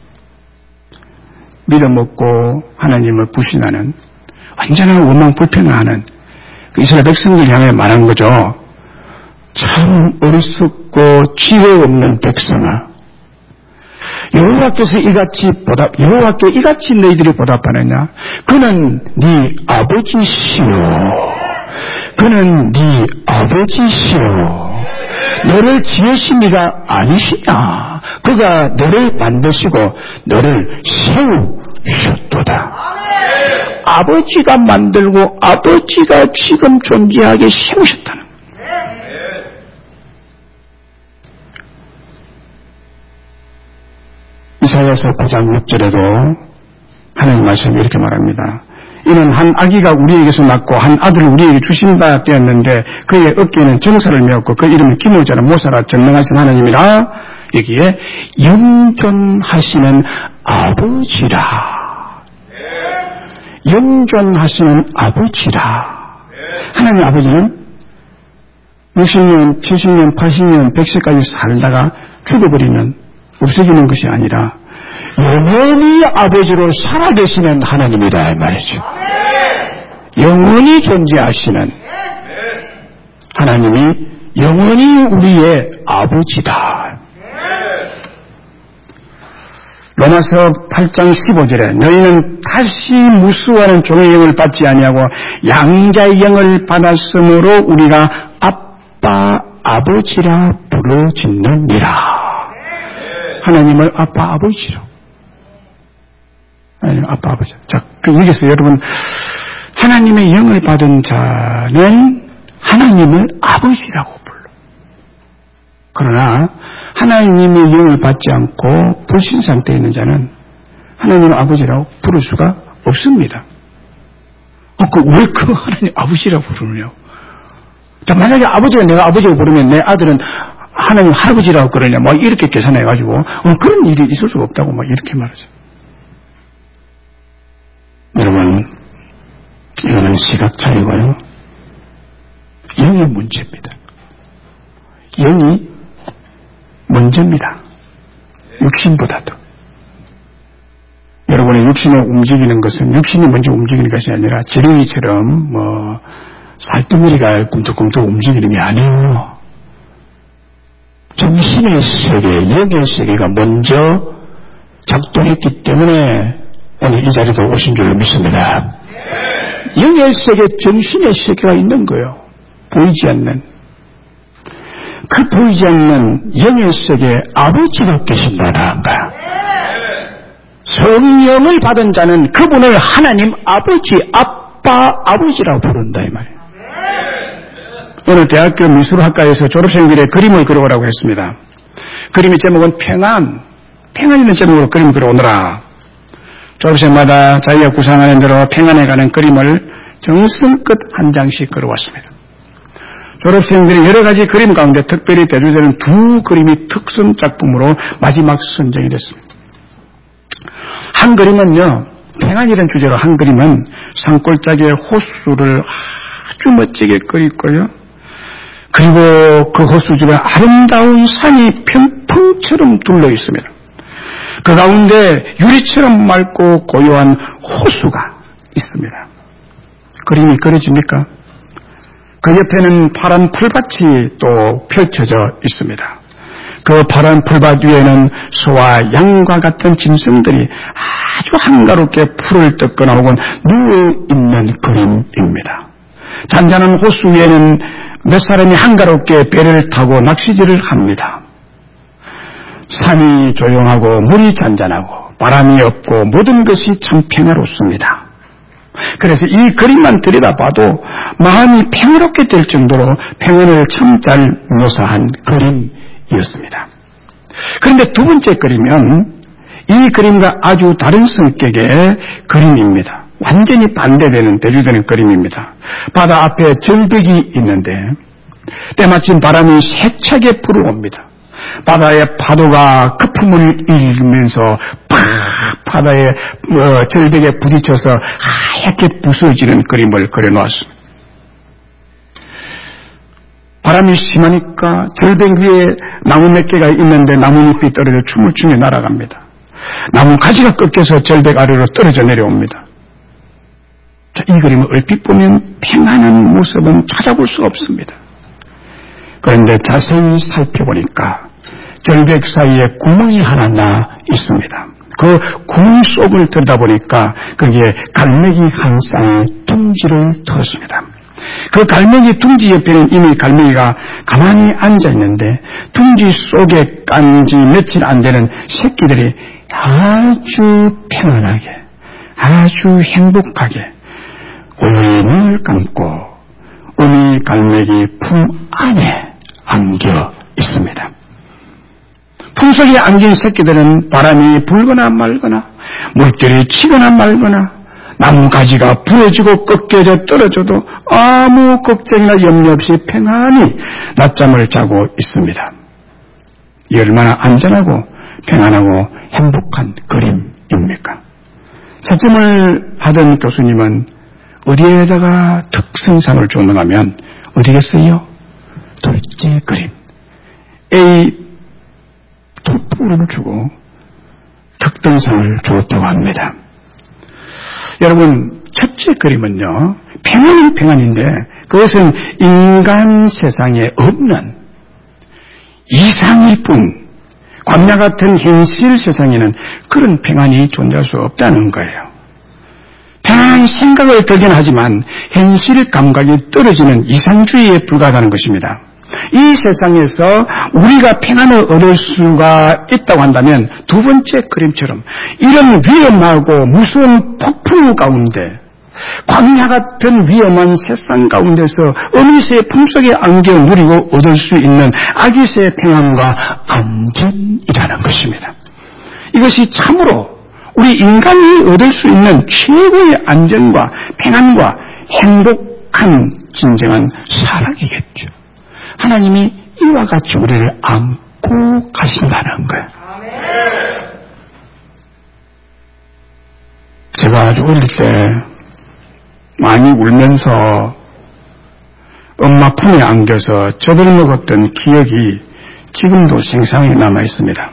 A: 믿어먹고 하나님을 부신하는, 완전한 원망 불평하는 그 이스라엘 백성들 향해 말하는 거죠. 참 어리석고 지혜 없는 백성아, 여호와께서 이같이 보답, 여호와께 이같이 너희들이 보답하느냐? 그는 네 아버지시오. 그는 네 아버지시오. 너를 지으시니가 아니시냐? 그가 너를 만드시고 너를 세우셨도다. 아버지가 만들고 아버지가 지금 존재하게 세우셨다는 거예요. 이사야서 구 장 육 절에도 하나님 말씀이 이렇게 말합니다. 이는 한 아기가 우리에게서 낳고 한 아들을 우리에게 주신다 되었는데 그의 어깨에는 정사를 메었고 그 이름은 기노자라 모사라 전능하신 하나님이라. 여기에 영존하시는 아버지라. 영존하시는 아버지라. 하나님 아버지는 육십 년, 칠십 년, 팔십 년, 백 세까지 살다가 죽어버리는, 없어지는 것이 아니라 영원히 아버지로 살아계시는 하나님이다 이 말이죠. 영원히 존재하시는 하나님이 영원히 우리의 아버지다. 로마서 팔 장 십오 절에 너희는 다시 무수하는 종의 영을 받지 아니하고 양자의 영을 받았으므로 우리가 아빠 아버지라 부르짖느니라. 하나님을 아빠 아버지로. 하나님 아빠 아버지. 자, 그 여기서 여러분 하나님의 영을 받은 자는 하나님을 아버지라고 불러. 그러나 하나님의 영을 받지 않고 불신 상태에 있는 자는 하나님을 아버지라고 부를 수가 없습니다. 어, 그 왜 그 하나님 아버지라고 부르느냐고. 만약에 아버지가 내가 아버지라고 부르면 내 아들은 하나님 할아버지라고 그러냐, 뭐 이렇게 계산해가지고 어, 그런 일이 있을 수가 없다고 막 이렇게 말하죠. 여러분, 이거는 시각 차이고요. 영의 문제입니다. 영이 먼저입니다. 육신보다도. 여러분의 육신을 움직이는 것은 육신이 먼저 움직이는 것이 아니라 지렁이처럼 뭐 살덩어리가 꿈틀꿈틀 움직이는 게 아니에요. 정신의 세계, 영의 세계가 먼저 작동했기 때문에 오늘 이 자리에 오신 줄로 믿습니다. 영의 세계, 정신의 세계가 있는 거예요. 보이지 않는. 그 보이지 않는 영의 세계에 아버지가 계신다는 거야. 성령을 받은 자는 그분을 하나님 아버지, 아빠, 아버지라고 부른다 이 말이에요. 오늘 대학교 미술학과에서 졸업생들의 그림을 그려오라고 했습니다. 그림의 제목은 평안, 평안이라는 제목으로 그림 그려오느라 졸업생마다 자기가 구상하는 대로 평안에 가는 그림을 정성껏 한 장씩 그려왔습니다. 졸업생들이 여러 가지 그림 가운데 특별히 대조되는 두 그림이 특선 작품으로 마지막 선정이 됐습니다. 한 그림은요, 평안이라는 주제로 한 그림은 산골짜기의 호수를 아주 멋지게 그렸고요. 그리고 그 호수 주변에 아름다운 산이 평풍처럼 둘러 있습니다. 그 가운데 유리처럼 맑고 고요한 호수가 있습니다. 그림이 그려집니까? 그 옆에는 파란 풀밭이 또 펼쳐져 있습니다. 그 파란 풀밭 위에는 소와 양과 같은 짐승들이 아주 한가롭게 풀을 뜯거나 혹은 누워있는 그림입니다. 잔잔한 호수 위에는 몇 사람이 한가롭게 배를 타고 낚시질을 합니다. 산이 조용하고 물이 잔잔하고 바람이 없고 모든 것이 참 평화롭습니다. 그래서 이 그림만 들여다봐도 마음이 평화롭게 될 정도로 평안을 참 잘 묘사한 그림이었습니다. 그런데 두 번째 그림은 이 그림과 아주 다른 성격의 그림입니다. 완전히 반대되는 대조되는 그림입니다. 바다 앞에 절벽이 있는데 때마침 바람이 세차게 불어옵니다. 바다의 파도가 거품을 일으면서 팍 바다의 어, 절벽에 부딪혀서 하얗게 부서지는 그림을 그려놓았습니다. 바람이 심하니까 절벽 위에 나무 몇 개가 있는데 나뭇잎이 떨어져 춤을 추며 날아갑니다. 나무 가지가 꺾여서 절벽 아래로 떨어져 내려옵니다. 이 그림을 얼핏 보면 평안한 모습은 찾아볼 수가 없습니다. 그런데 자세히 살펴보니까 절벽 사이에 구멍이 하나 나 있습니다. 그 구멍 속을 들여다보니까 거기에 갈매기 한 쌍의 둥지를 두었습니다. 그 갈매기 둥지 옆에는 이미 갈매기가 가만히 앉아있는데 둥지 속에 깐 지 며칠 안 되는 새끼들이 아주 평안하게 아주 행복하게 우리 감고 어미 갈매기 품 안에 안겨 있습니다. 품속에 안긴 새끼들은 바람이 불거나 말거나 물들이 치거나 말거나 나뭇가지가 부러지고 꺾여져 떨어져도 아무 걱정이나 염려 없이 평안히 낮잠을 자고 있습니다. 이 얼마나 안전하고 평안하고 행복한 그림입니까? 채점을 하던 교수님은 어디에다가 특성상을 줬는가 하면 어디겠어요? 둘째 그림 A 토프를 주고 특등상을 주었다고 합니다. 여러분 첫째 그림은요 평안은 평안인데 그것은 인간 세상에 없는 이상일 뿐 광야 같은 현실 세상에는 그런 평안이 존재할 수 없다는 거예요. 평안한 생각을 들긴 하지만 현실 감각이 떨어지는 이상주의에 불과하다는 것입니다. 이 세상에서 우리가 평안을 얻을 수가 있다고 한다면 두 번째 그림처럼 이런 위험하고 무서운 폭풍 가운데 광야 같은 위험한 세상 가운데서 어미새의 품속에 안겨 누리고 얻을 수 있는 아기새의 평안과 안전이라는 것입니다. 이것이 참으로 우리 인간이 얻을 수 있는 최고의 안전과 평안과 행복한 진정한 사랑이겠죠. 하나님이 이와 같이 우리를 안고 가신다는 거예요. 제가 아주 어릴 때 많이 울면서 엄마 품에 안겨서 젖을 먹었던 기억이 지금도 생생하게 남아 있습니다.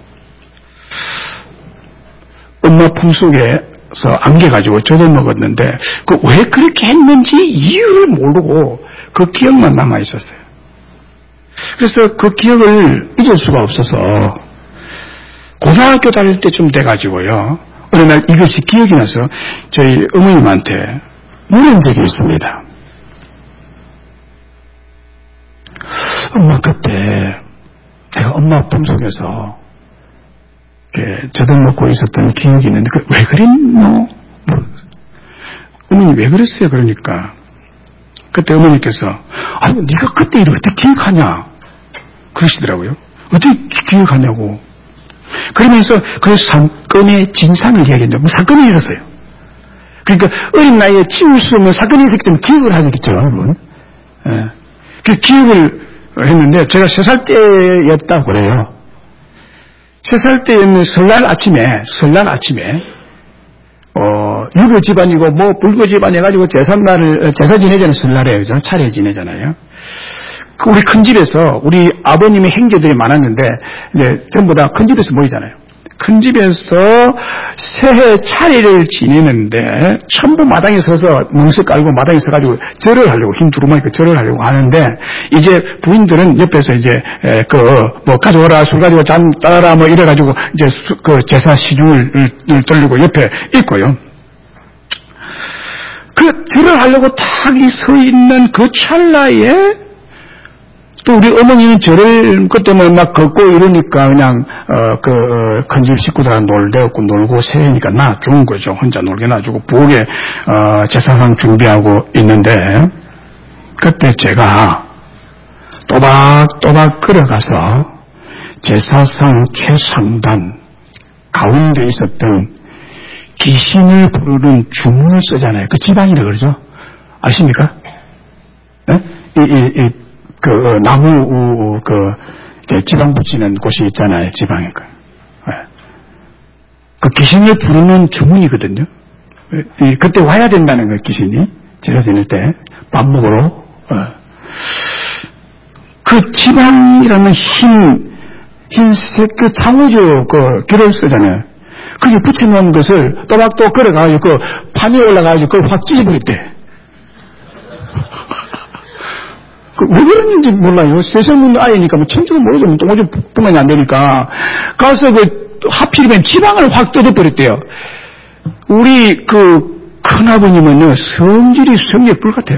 A: 엄마 품속에서 안겨가지고 젖을 먹었는데 그 왜 그렇게 했는지 이유를 모르고 그 기억만 남아 있었어요. 그래서 그 기억을 잊을 수가 없어서 고등학교 다닐 때쯤 돼가지고요. 어느 날 이것이 기억이 나서 저희 어머님한테 물은 적이 있습니다. 엄마 그때 내가 엄마 품속에서 저도 먹고 있었던 기억이 있는데, 그, 왜 그랬노? 어머니 왜 그랬어요? 그러니까. 그때 어머니께서, 아니, 네가 그때 일을 어떻게 기억하냐? 그러시더라고요. 어떻게 기억하냐고. 그러면서 그 사건의 진상을 이야기했는데, 뭐 사건이 있었어요. 그러니까 어린 나이에 지울 수 없는 사건이 있었기 때문에 기억을 하겠죠, 여러분. 예. 그 기억을 했는데, 제가 세 살 때였다고 그래요. 세 살 때였는 설날 아침에, 설날 아침에, 어, 유교 집안이고, 뭐, 불교 집안 해가지고 제삿날을, 제사 지내잖아요, 설날에. 차례 지내잖아요. 그 우리 큰 집에서, 우리 아버님의 형제들이 많았는데, 이제 전부 다 큰 집에서 모이잖아요. 큰 집에서 새해 차례를 지내는데, 전부 마당에 서서, 멍석 깔고 마당에 서가지고 절을 하려고, 힘 두루마니까 절을 하려고 하는데, 이제 부인들은 옆에서 이제, 에, 그, 뭐, 가져오라, 술 가지고 잔 따라, 뭐, 이래가지고, 이제, 수, 그, 제사 시중을 돌리고 옆에 있고요. 그, 절을 하려고 탁 서 있는 그 찰나에, 또 우리 어머니는 저를 그때 뭐 막 걷고 이러니까 그냥 어 그 어, 큰 집 식구들하고 놀대었고 놀고 새니까 놔준 거죠. 혼자 놀게 놔주고 부엌에 어 제사상 준비하고 있는데 그때 제가 또박또박 걸어가서 제사상 최상단 가운데 있었던 귀신을 부르는 주문을 쓰잖아요. 그 지방이라 그러죠. 아십니까? 네? 이, 이, 이 그, 나무, 그, 지방 붙이는 곳이 있잖아요, 지방에. 그 귀신을 부르는 주문이거든요. 그때 와야 된다는 거예요, 귀신이. 제사 지낼 때. 밥 먹으러. 그 지방이라는 흰, 흰색 그 창우주 그 글을 쓰잖아요. 그게 붙여놓은 것을 또박또 걸어가지고 그 판이 올라가지고 그걸 확 찢어버렸대. 그 왜 그러는지 몰라요. 세상 묻는 아이니까 뭐 천주가 모르죠. 똥오줌 뿐만이 안 되니까. 가서 그 하필이면 지방을 확 뜯어버렸대요. 우리 그 큰아버님은요 성질이 성질 불 같아요.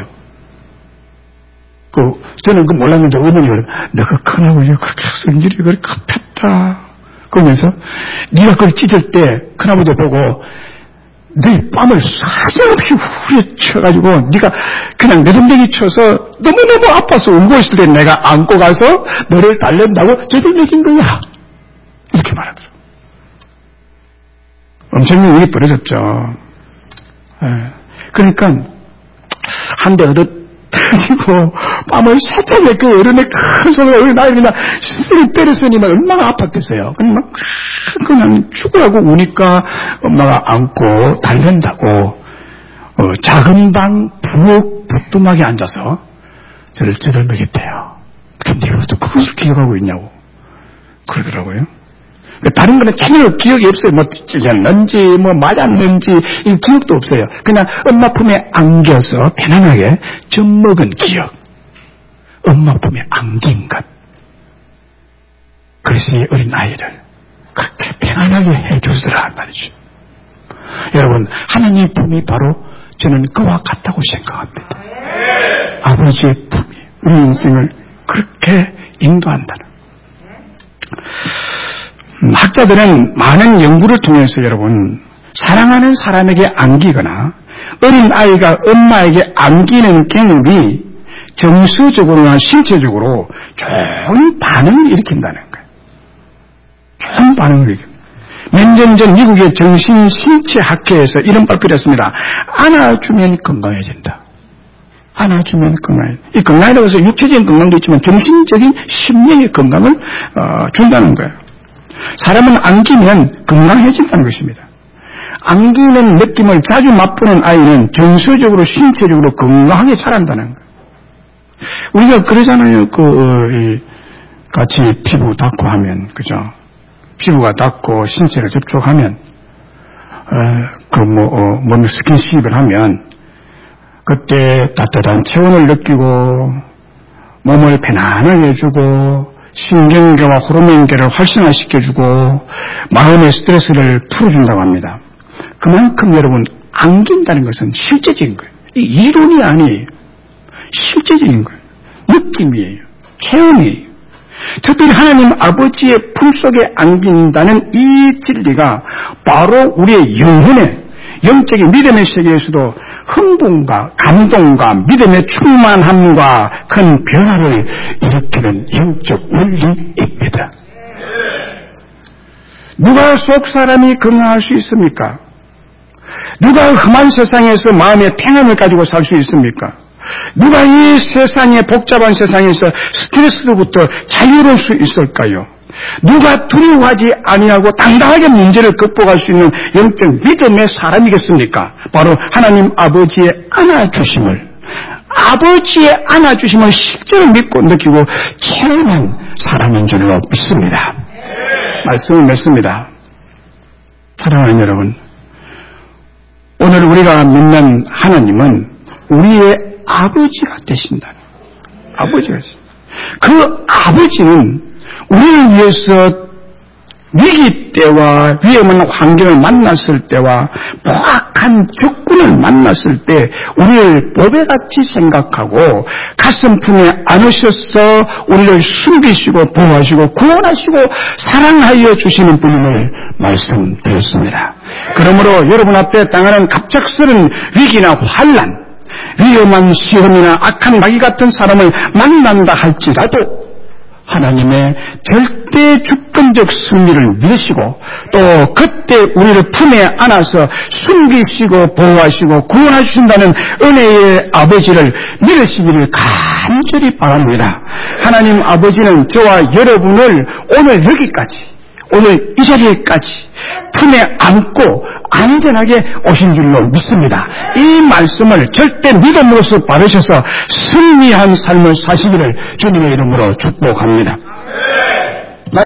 A: 그 저는 그 몰랐는데 어머니가 너그 큰아버지가 그렇게 성질이 그렇게 급했다. 그러면서 네가 그걸 찢을 때 큰아버지 보고 네 뺨을 사정없이 후려쳐가지고 네가 그냥 내동댕이 쳐서 너무너무 아파서 울고 있을 때 내가 안고 가서 너를 달랜다고 저들 먹인 거야. 이렇게 말하더라고. 엄청난 일이 벌어졌죠. 예. 그러니까 한 대 얻어 가지고 뺨을 살짝 그 어른의 큰 손으로 어른 아이 그냥 스스로 때렸으니 막 얼마나 아팠겠어요. 그냥 막 그냥 죽으라고 우니까 엄마가 안고 달랜다고 어, 작은 방 부엌 부뚜막에 앉아서 저를 쩌들먹였대요. 근데 이것도 그것을 기억하고 있냐고 그러더라고요. 다른 거는 전혀 기억이 없어요. 뭐 찢었는지 뭐 맞았는지 이 기억도 없어요. 그냥 엄마 품에 안겨서 편안하게 젖먹은 기억. 엄마 품에 안긴 것. 그래서 이 어린 아이를 그렇게 편안하게 해주더라 말이죠. 여러분 하나님 품이 바로 저는 그와 같다고 생각합니다. 아버지의 품이 우리 인생을 그렇게 인도한다는. 학자들은 많은 연구를 통해서 여러분 사랑하는 사람에게 안기거나 어린 아이가 엄마에게 안기는 경험이 정서적으로나 신체적으로 좋은 반응을 일으킨다는 거예요. 좋은 반응을 일으킵니다. 몇 년 전 미국의 정신신체학회에서 이런 발표를 했습니다. 안아주면 건강해진다. 안아주면 건강해진다. 이 건강이라고 해서 육체적인 건강도 있지만 정신적인 심령의 건강을 어, 준다는 거예요. 사람은 안기면 건강해진다는 것입니다. 안기는 느낌을 자주 맛보는 아이는 정서적으로 신체적으로 건강하게 자란다는 거예요. 우리가 그러잖아요. 그 어, 같이 피부 닦고 하면 그죠? 피부가 닿고 신체를 접촉하면 그 뭐 어, 몸에 스킨십을 하면 그때 따뜻한 체온을 느끼고 몸을 편안하게 해주고 신경계와 호르몬계를 활성화시켜주고 마음의 스트레스를 풀어준다고 합니다. 그만큼 여러분 안긴다는 것은 실제적인 거예요. 이론이 아니에요. 실제적인 거예요. 느낌이에요. 체험이에요. 특별히 하나님 아버지의 품속에 안긴다는 이 진리가 바로 우리의 영혼의 영적인 믿음의 세계에서도 흥분과 감동과 믿음의 충만함과 큰 변화를 일으키는 영적 원리입니다. 누가 속 사람이 건강할 수 있습니까? 누가 험한 세상에서 마음의 평안을 가지고 살 수 있습니까? 누가 이 세상의 복잡한 세상에서 스트레스로부터 자유로울 수 있을까요? 누가 두려워하지 아니하고 당당하게 문제를 극복할 수 있는 영적 믿음의 사람이겠습니까? 바로 하나님 아버지의 안아주심을, 아버지의 안아주심을 실제로 믿고 느끼고 체험한 사람인 줄로 믿습니다. 말씀을 맺습니다. 사랑하는 여러분, 오늘 우리가 믿는 하나님은 우리의 아버지가 되신다. 아버지가 되신다. 그 아버지는 우리를 위해서 위기 때와 위험한 환경을 만났을 때와 포악한 적군을 만났을 때 우리를 보배같이 생각하고 가슴품에 안으셔서 우리를 숨기시고 보호하시고 구원하시고 사랑하여 주시는 분임을 말씀드렸습니다. 그러므로 여러분 앞에 당하는 갑작스런 위기나 환난, 위험한 시험이나 악한 마귀 같은 사람을 만난다 할지라도 하나님의 절대 주권적 승리를 믿으시고 또 그때 우리를 품에 안아서 숨기시고 보호하시고 구원하신다는 은혜의 아버지를 믿으시기를 간절히 바랍니다. 하나님 아버지는 저와 여러분을 오늘 여기까지, 오늘 이 자리에까지 품에 안고 안전하게 오신 줄로 믿습니다. 이 말씀을 절대 믿음으로써 받으셔서 승리한 삶을 사시기를 주님의 이름으로 축복합니다.